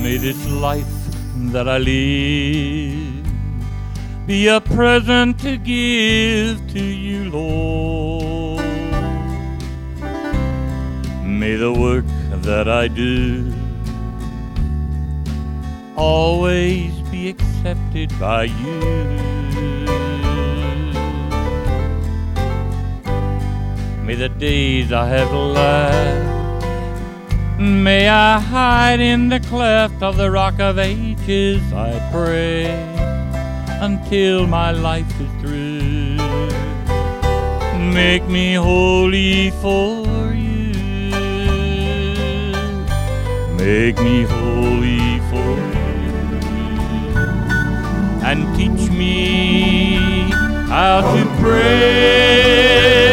May this life that I live be a present to give to you, Lord. May the work that I do always be accepted by you. May the days I have left, may I hide in the cleft of the Rock of Ages, I pray, until my life is through. Make me holy for you. Make me holy for you. And teach me how to pray.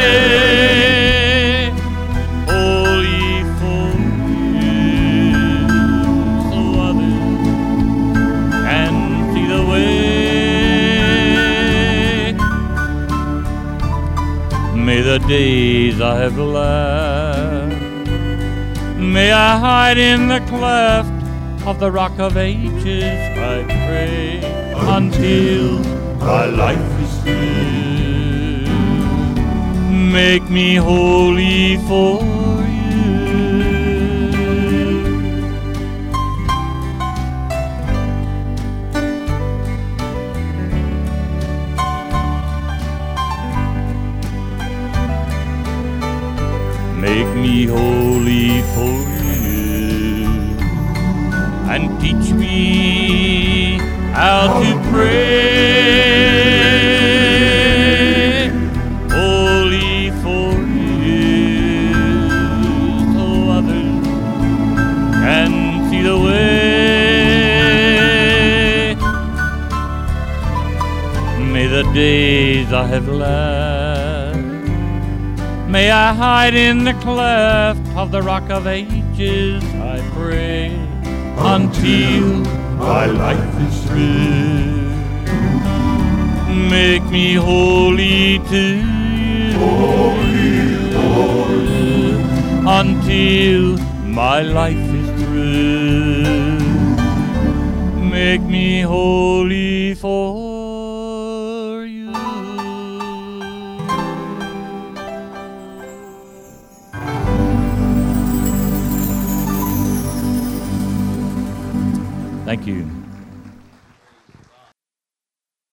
May the days I have left, may I hide in the cleft of the Rock of Ages, I pray, until my life is through. Make me holy for Make me holy for you, and teach me how to pray. Holy for you, so others can see the way. May the days I have left, may I hide in the cleft of the Rock of Ages, I pray, until my life is through. Make me holy to you, holy, until my life is through. Make me holy for you. Thank you.